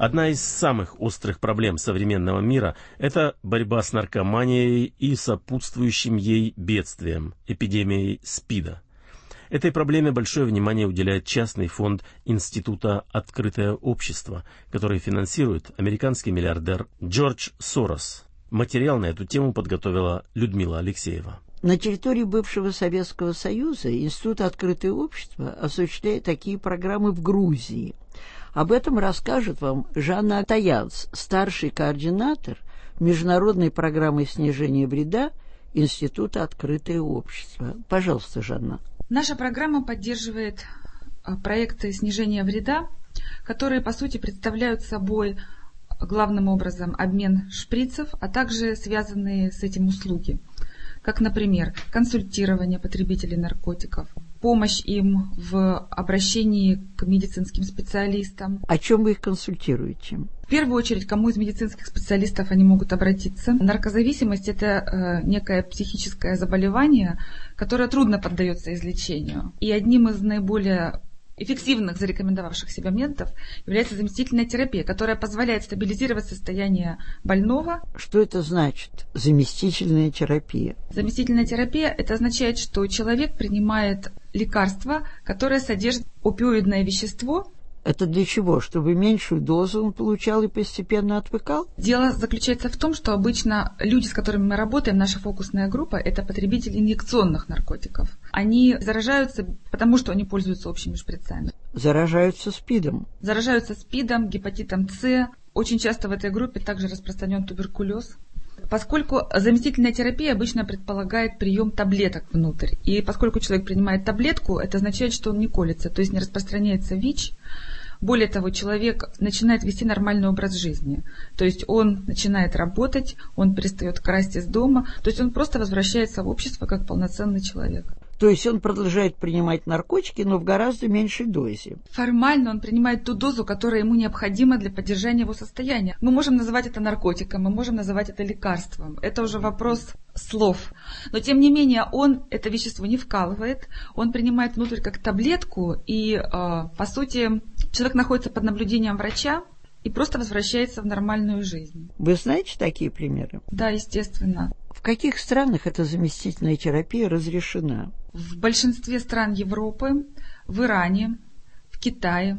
Одна из самых острых проблем современного мира – это борьба с наркоманией и сопутствующим ей бедствием – эпидемией СПИДа. Этой проблеме большое внимание уделяет частный фонд Института «Открытое общество», который финансирует американский миллиардер Джордж Сорос. Материал на эту тему подготовила Людмила Алексеева. На территории бывшего Советского Союза Институт «Открытое общество» осуществляет такие программы в Грузии. Об этом расскажет вам Жанна Атаянц, старший координатор международной программы снижения вреда Института «Открытое общество». Пожалуйста, Жанна. Наша программа поддерживает проекты снижения вреда, которые, по сути, представляют собой главным образом обмен шприцев, а также связанные с этим услуги, как, например, консультирование потребителей наркотиков, помощь им в обращении к медицинским специалистам. О чем вы их консультируете? В первую очередь, к кому из медицинских специалистов они могут обратиться. Наркозависимость – это некое психическое заболевание, которое трудно поддается излечению. И одним из наиболее эффективных зарекомендовавших себя методов является заместительная терапия, которая позволяет стабилизировать состояние больного. Что это значит, заместительная терапия? Заместительная терапия – это означает, что человек принимает лекарство, которое содержит опиоидное вещество. Это для чего? Чтобы меньшую дозу он получал и постепенно отвыкал? Дело заключается в том, что обычно люди, с которыми мы работаем, наша фокусная группа, это потребители инъекционных наркотиков. Они заражаются, потому что они пользуются общими шприцами. Заражаются СПИДом? Заражаются СПИДом, гепатитом С. Очень часто в этой группе также распространен туберкулез. Поскольку заместительная терапия обычно предполагает прием таблеток внутрь. И поскольку человек принимает таблетку, это означает, что он не колется, то есть не распространяется ВИЧ. Более того, человек начинает вести нормальный образ жизни. То есть он начинает работать, он перестает красть из дома. То есть он просто возвращается в общество как полноценный человек. То есть он продолжает принимать наркотики, но в гораздо меньшей дозе. Формально он принимает ту дозу, которая ему необходима для поддержания его состояния. Мы можем называть это наркотиком, мы можем называть это лекарством. Это уже вопрос слов. Но тем не менее он это вещество не вкалывает, он принимает внутрь как таблетку, и по сути человек находится под наблюдением врача и просто возвращается в нормальную жизнь. Вы знаете такие примеры? Да, естественно. В каких странах эта заместительная терапия разрешена? В большинстве стран Европы, в Иране, в Китае,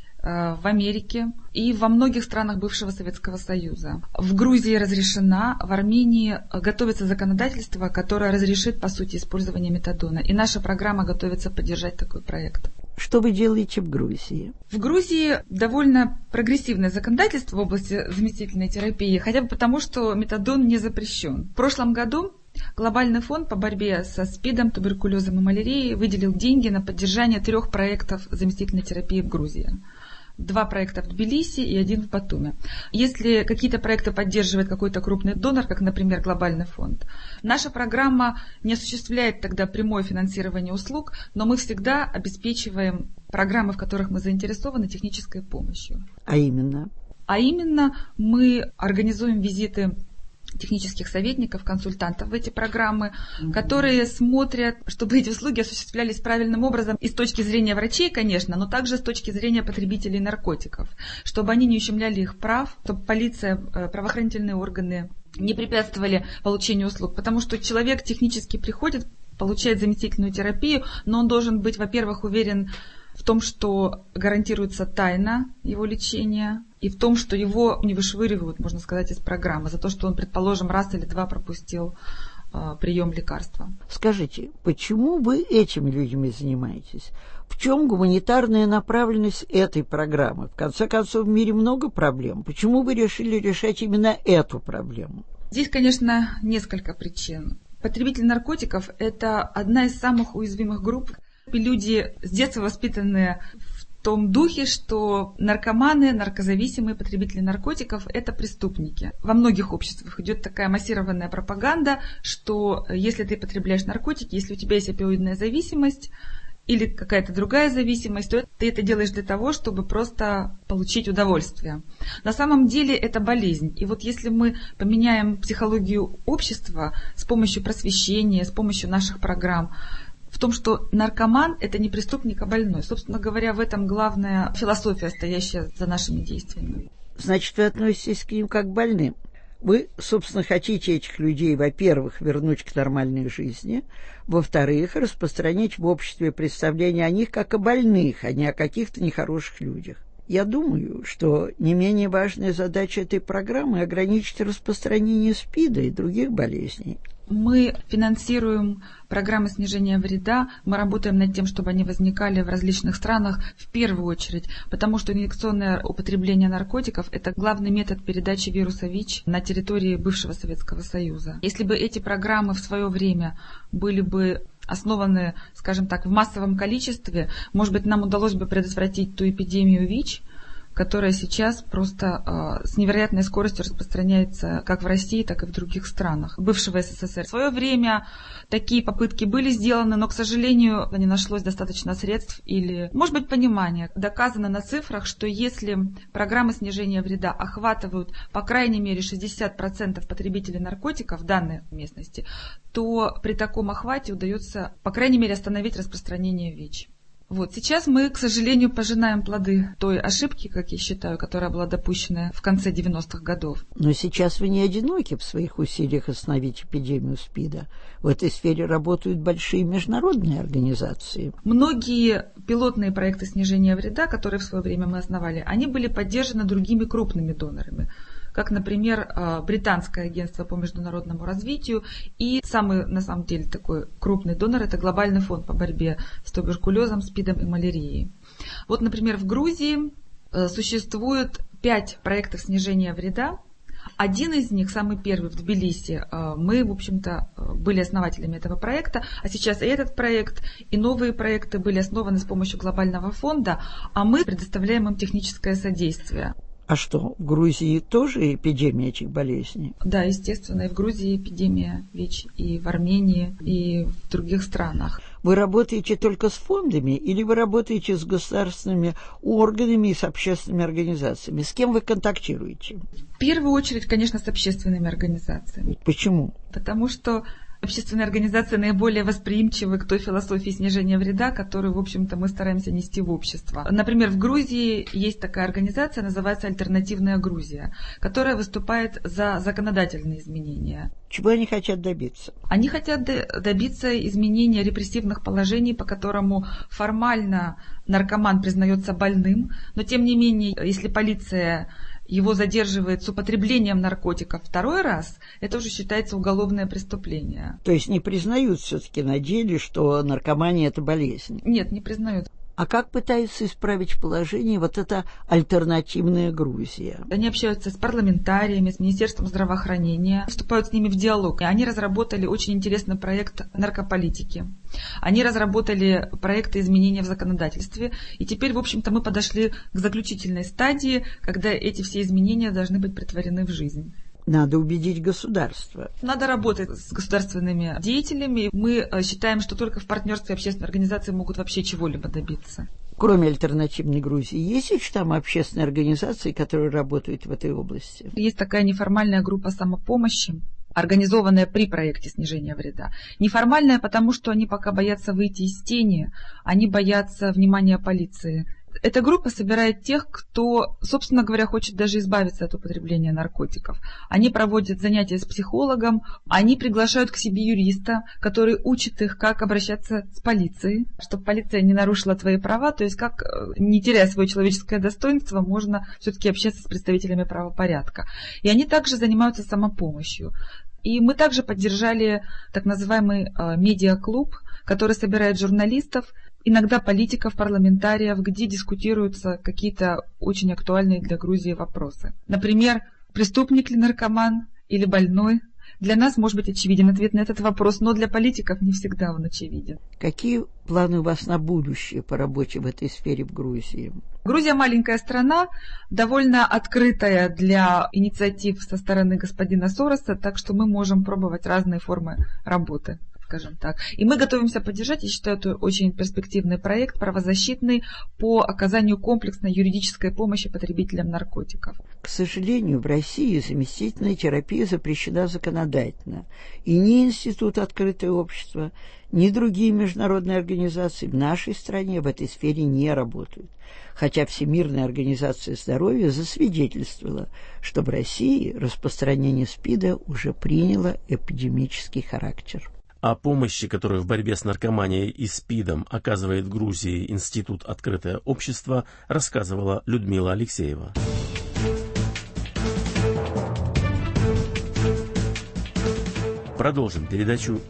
в Америке и во многих странах бывшего Советского Союза. В Грузии разрешена, в Армении готовится законодательство, которое разрешит, по сути, использование метадона. И наша программа готовится поддержать такой проект. Что вы делаете в Грузии? В Грузии довольно прогрессивное законодательство в области заместительной терапии, хотя бы потому, что метадон не запрещен. В прошлом году Глобальный фонд по борьбе со СПИДом, туберкулезом и малярией выделил деньги на поддержание 3 проектов заместительной терапии в Грузии. 2 проекта в Тбилиси и 1 в Батуми. Если какие-то проекты поддерживает какой-то крупный донор, как, например, Глобальный фонд, наша программа не осуществляет тогда прямое финансирование услуг, но мы всегда обеспечиваем программы, в которых мы заинтересованы, технической помощью. А именно? Мы организуем визиты технических советников, консультантов в эти программы, которые смотрят, чтобы эти услуги осуществлялись правильным образом и с точки зрения врачей, конечно, но также с точки зрения потребителей наркотиков, чтобы они не ущемляли их прав, чтобы полиция, правоохранительные органы не препятствовали получению услуг, потому что человек технически приходит, получает заместительную терапию, но он должен быть, во-первых, уверен в том, что гарантируется тайна его лечения, и в том, что его не вышвыривают, можно сказать, из программы за то, что он, предположим, раз или 2 пропустил прием лекарства. Скажите, почему вы этими людьми занимаетесь? В чем гуманитарная направленность этой программы? В конце концов, в мире много проблем. Почему вы решили решать именно эту проблему? Здесь, конечно, несколько причин. Потребители наркотиков – это одна из самых уязвимых групп. Люди с детства воспитанные в том духе, что наркоманы, наркозависимые, потребители наркотиков – это преступники. Во многих обществах идет такая массированная пропаганда, что если ты потребляешь наркотики, если у тебя есть опиоидная зависимость или какая-то другая зависимость, то ты это делаешь для того, чтобы просто получить удовольствие. На самом деле это болезнь. И вот если мы поменяем психологию общества с помощью просвещения, с помощью наших программ, в том, что наркоман – это не преступник, а больной. Собственно говоря, в этом главная философия, стоящая за нашими действиями. Значит, вы относитесь к ним как к больным. Вы, собственно, хотите этих людей, во-первых, вернуть к нормальной жизни, во-вторых, распространить в обществе представление о них как о больных, а не о каких-то нехороших людях. Я думаю, что не менее важная задача этой программы — ограничить распространение СПИДа и других болезней. Мы финансируем программы снижения вреда, мы работаем над тем, чтобы они возникали в различных странах в первую очередь, потому что инъекционное употребление наркотиков – это главный метод передачи вируса ВИЧ на территории бывшего Советского Союза. Если бы эти программы в свое время были бы основаны, скажем так, в массовом количестве, может быть, нам удалось бы предотвратить ту эпидемию ВИЧ, которая сейчас просто с невероятной скоростью распространяется как в России, так и в других странах бывшего СССР. В свое время такие попытки были сделаны, но, к сожалению, не нашлось достаточно средств или, может быть, понимания. Доказано на цифрах, что если программы снижения вреда охватывают, по крайней мере, 60% потребителей наркотиков в данной местности, то при таком охвате удается, по крайней мере, остановить распространение ВИЧ. Вот сейчас мы, к сожалению, пожинаем плоды той ошибки, как я считаю, которая была допущена в конце 90-х годов. Но сейчас вы не одиноки в своих усилиях остановить эпидемию СПИДа. В этой сфере работают большие международные организации. Многие пилотные проекты снижения вреда, которые в свое время мы основали, они были поддержаны другими крупными донорами, как, например, Британское агентство по международному развитию, и самый, на самом деле, такой крупный донор – это Глобальный фонд по борьбе с туберкулезом, СПИДом и малярией. Вот, например, в Грузии существует 5 проектов снижения вреда. Один из них, самый первый в Тбилиси, мы, в общем-то, были основателями этого проекта, а сейчас и этот проект, и новые проекты были основаны с помощью Глобального фонда, а мы предоставляем им техническое содействие. А что, в Грузии тоже эпидемия этих болезней? Да, естественно, и в Грузии эпидемия ВИЧ, и в Армении, и в других странах. Вы работаете только с фондами или вы работаете с государственными органами и с общественными организациями? С кем вы контактируете? В первую очередь, конечно, с общественными организациями. Почему? Потому что общественные организации наиболее восприимчивы к той философии снижения вреда, которую, в общем-то, мы стараемся нести в общество. Например, в Грузии есть такая организация, называется «Альтернативная Грузия», которая выступает за законодательные изменения. Чего они хотят добиться? Они хотят добиться изменения репрессивных положений, по которому формально наркоман признается больным, но тем не менее, если полиция его задерживает с употреблением наркотиков второй раз, это уже считается уголовное преступление. То есть не признают все-таки на деле, что наркомания – это болезнь? Нет, не признают. А как пытается исправить положение вот эта альтернативная Грузия? Они общаются с парламентариями, с Министерством здравоохранения, вступают с ними в диалог. И они разработали очень интересный проект наркополитики. Они разработали проекты изменения в законодательстве. И теперь, в общем-то, мы подошли к заключительной стадии, когда эти все изменения должны быть претворены в жизнь. Надо убедить государство. Надо работать с государственными деятелями. Мы считаем, что только в партнерстве общественные организации могут вообще чего-либо добиться. Кроме альтернативной Грузии, есть еще там общественные организации, которые работают в этой области? Есть такая неформальная группа самопомощи, организованная при проекте снижения вреда. Неформальная, потому что они пока боятся выйти из тени, они боятся внимания полиции. Эта группа собирает тех, кто, собственно говоря, хочет даже избавиться от употребления наркотиков. Они проводят занятия с психологом, они приглашают к себе юриста, который учит их, как обращаться с полицией, чтобы полиция не нарушила твои права, то есть как, не теряя свое человеческое достоинство, можно все-таки общаться с представителями правопорядка. И они также занимаются самопомощью. И мы также поддержали так называемый медиаклуб, который собирает журналистов, иногда политиков, парламентариев, где дискутируются какие-то очень актуальные для Грузии вопросы. Например, преступник ли наркоман или больной? Для нас может быть очевиден ответ на этот вопрос, но для политиков не всегда он очевиден. Какие планы у вас на будущее по работе в этой сфере в Грузии? Грузия маленькая страна, довольно открытая для инициатив со стороны господина Сороса, так что мы можем пробовать разные формы работы. скажем так. И мы готовимся поддержать, я считаю, это очень перспективный проект правозащитный по оказанию комплексной юридической помощи потребителям наркотиков. К сожалению, в России заместительная терапия запрещена законодательно. И ни Институт «Открытое общество», ни другие международные организации в нашей стране в этой сфере не работают. Хотя Всемирная организация здоровья засвидетельствовала, что в России распространение СПИДа уже приняло эпидемический характер. О помощи, которую в борьбе с наркоманией и СПИДом оказывает в Грузии Институт «Открытое общество», рассказывала Людмила Алексеева. Продолжим передачу